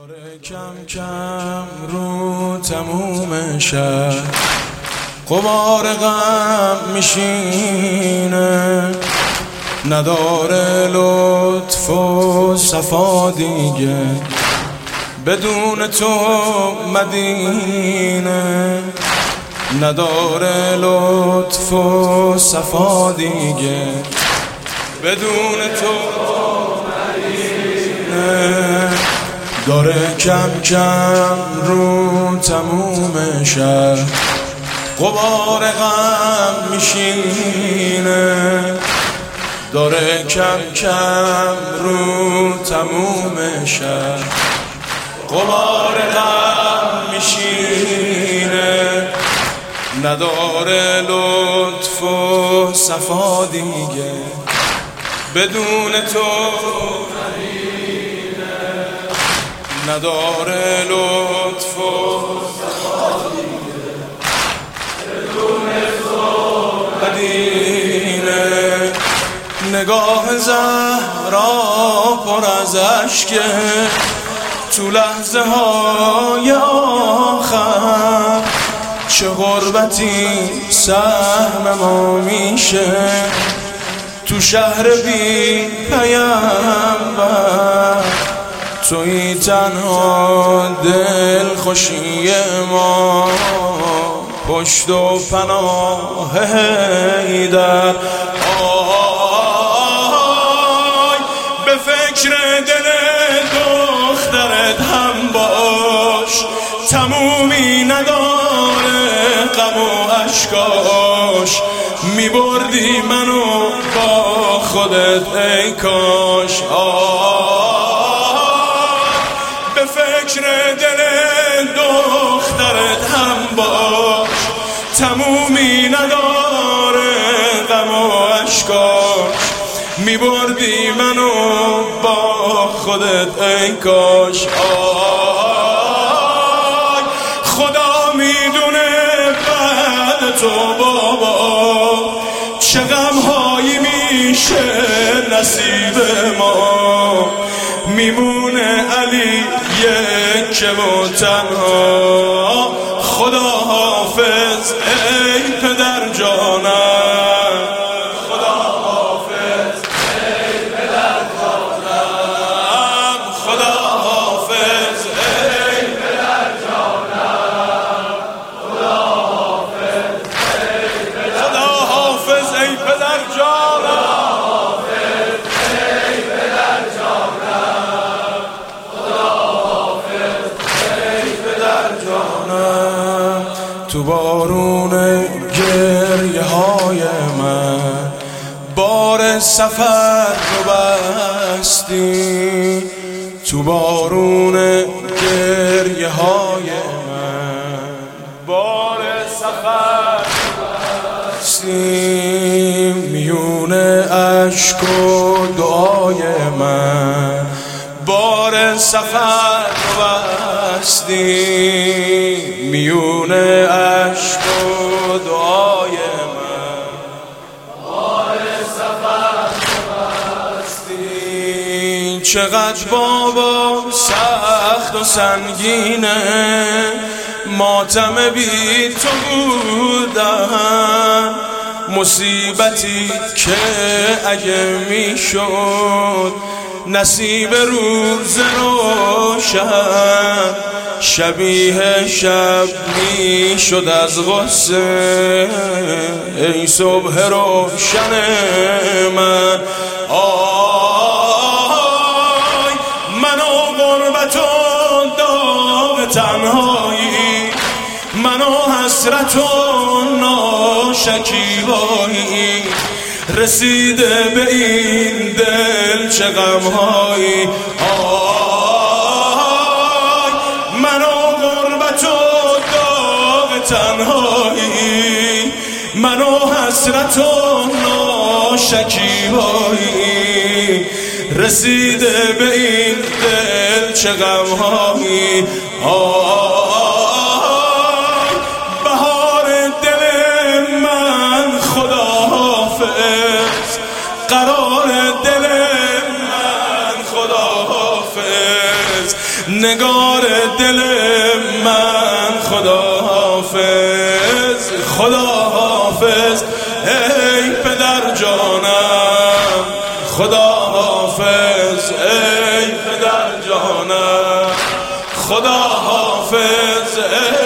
داره کم کم رو تموم شب غبار غم میشینه، نداره لطف و صفا دیگه، بدون تو مدینه نداره لطف و صفا دیگه، بدون تو مدینه. داره کم کم رو تموم شب غبار غم میشینه، داره کم کم رو تموم شب غبار غم میشینه، نداره لطف و صفا دیگه، بدون تو نداره لطف و صفا دیگه، بدون تو مدینه. نگاه زهرا پر از اشکه، تو لحظه های آخر چه غربتی سهم ما میشه، تو شهر بی پیامبر توی تنها دل خوشی ما، پشت و پناه حیدر. آی به فکر دل دخترت هم باش، تمومی نداره غم و اشکاش، میبردی منو با خودت ای کاش. به فکر دل دخترت هم باش، تمومی نداره غم و اشکاش، میبردی منو با خودت ای کاش. آی خدا میدونه بعد تو بابا چه غمهایی میشه نصیب ما، میمونه علی یک و تنها. خدا حافظ ای پدر جانم، خدا حافظ ای پدر جانم، خدا حافظ ای پدر جانم، خدا حافظ ای پدر، خدا حافظ ای پدر جانم، تو بارون گریه های من بار سفر رو بستی، تو بارون گریه های من بار سفر رو بستی، میون اشک و دعای من بار سفر رو بستی، میون عشق و دعای من بار سفر بستی. چقدر بابا سخت و سنگینه ماتم بی تو بودن، مصیبتی که اگه میشد نصیب روز روشن، شبیه شب می شد از غصه ای صبح روشن من. آی منو غربت و داغ تنهایی، منو حسرت و ناشکیبایی، رسیده به این دل چه غمهایی. تنهایی منو حسرت و ناشکیبایی، رسیده به این دل چه غمهایی. بهار دل من خدا حافظ، قرار دل من خدا حافظ، نگار دل من خدا حافظ، خدا حافظ ای پدر جانم، خدا حافظ ای پدر جانم، خدا حافظ